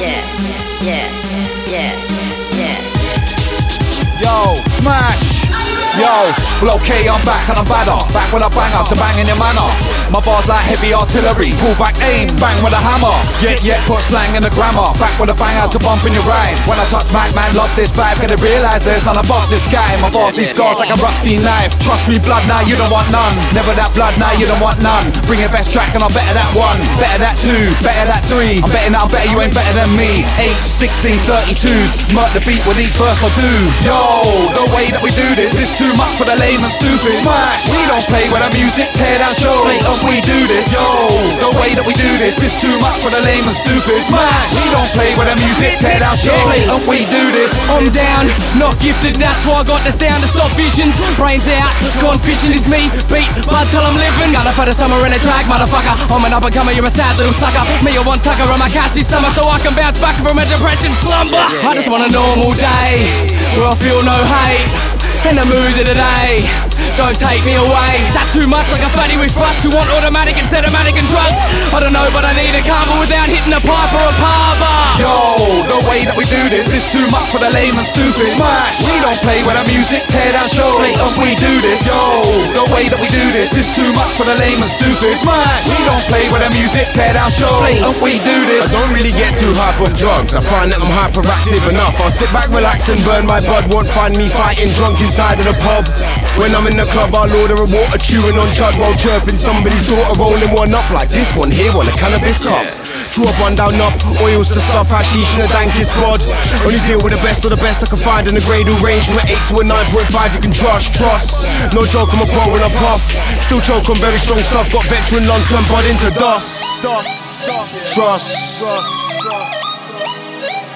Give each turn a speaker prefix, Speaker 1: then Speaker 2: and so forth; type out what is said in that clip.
Speaker 1: Yo, smash! Yo, well okay, I'm back and I'm badder. Back with a banger to bang in your manner. My bars like heavy artillery. Pull back aim, bang with a hammer. Yeah, put slang in the grammar. Back with a banger to bump in your rhyme. When I touch mic, man, love this vibe. Gonna realize there's none above this guy. My bars, these scars like a rusty knife. Trust me, blood, now you don't want none. Never that blood, now you don't want none. Bring your best track and I'm better that one. Better that two, better that three. I'm betting that I'm better, you ain't better than me. 8, 16, 32s. Murk the beat with each verse I do. Yo, the way that we do this is too much for the lame and stupid. Smash! We don't play with the music, tear down shows. And we do this. Yo, the way that we do this is too much for the lame and stupid. Smash! We don't play with the music, tear down shows. And we do this.
Speaker 2: I'm down, not gifted, that's why I got the sound of stop visions. Brains out, gone fishing is me. Beat, blood till I'm living. Gonna put a summer in a drag, motherfucker. I'm an up and comer, you're a sad little sucker. Me, I want tucker on my cash this summer so I can bounce back from a depression slumber. I just want a normal day where I feel no hate. In the mood of the day, don't take me away. Is that too much like a fatty with thrust? You want automatic instead of manic and drugs? I don't know, but I need a carver without hitting a pipe or a parva.
Speaker 1: Yo, the way that we do this is too much for the lame and stupid. Smash! We don't play with the music, tear down shows. And we do this. Yo, the way that we do this is too much for the lame and stupid. Smash! We don't play with the music, tear down shows. And we do this.
Speaker 3: I don't really get too hype off drugs. I find that I'm hyperactive enough. I'll sit back, relax and burn my bud. Won't find me fighting drunk inside of the pub. When I'm in the club, I'll order a water, chewing on chud while chirping somebody's daughter, rolling one up like this one here on a cannabis cup. Draw one down up, oils to stuff, hashish and the dankest bod. Only deal with the best of the best I can find in the Gradle range. From an 8 to a 9.5 you can trust. No joke, I'm a pro when I puff. Still choke on very strong stuff. Got veteran lungs turned bud into dust. Trust.